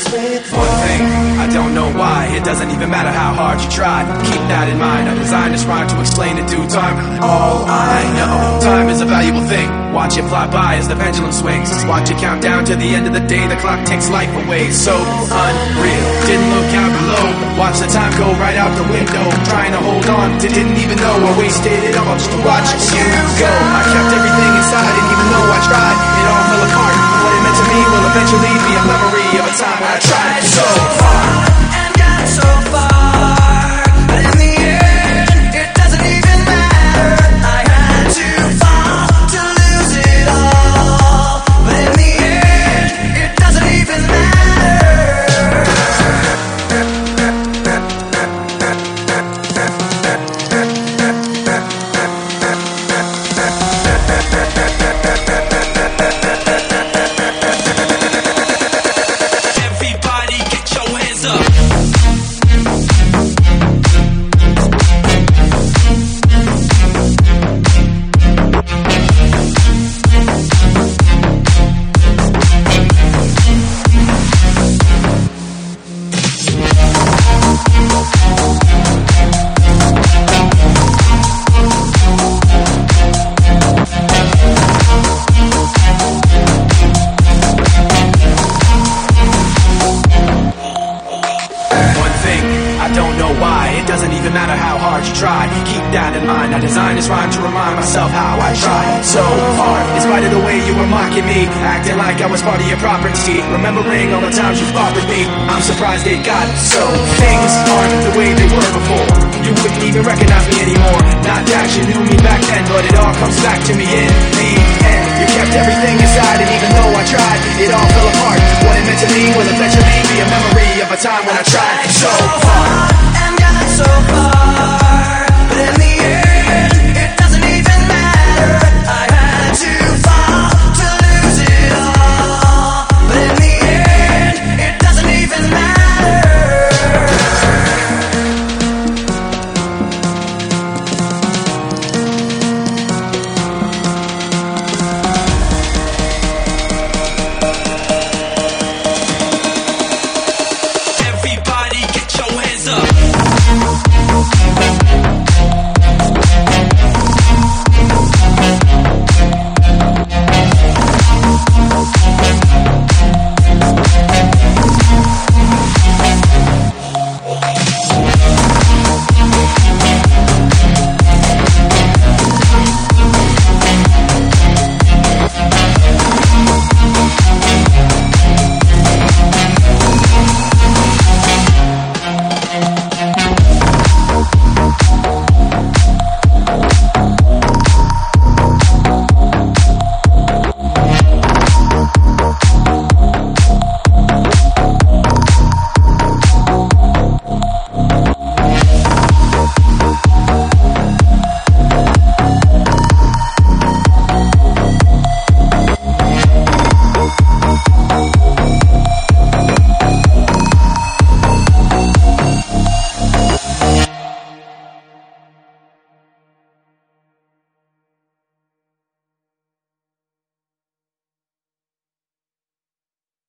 One thing, I don't know why. It doesn't even matter how hard you try. Keep that in mind. I designed this rhyme to explain in due time. All I know, time is a valuable thing. Watch it fly by as the pendulum swings. Watch it count down to the end of the day. The clock takes life away. So unreal. Didn't look out below. Watch the time go right out the window. Trying to hold on to didn't even know I wasted it all just to watch you go. I kept everything inside, and even though I tried, it all fell apart. What it meant to me will eventually be a memory of a time when I tried so hard and got so far, but in the end, it doesn't even matter. I had to fall to lose it all, but in the end, it doesn't even doesn't even matter how hard you try. Keep that in mind. I designed this rhyme to remind myself how I tried so hard. In spite of the way you were mocking me, acting like I was part of your property, remembering all the times you fought with me, I'm surprised it got so. Things aren't the way they were before. You wouldn't even recognize me anymore. Not that you knew me back then, but it all comes back to me in the end. You kept everything inside, and even though I tried, it all fell apart. What it meant to me will eventually be a memory of a time when I tried so hard and got so far.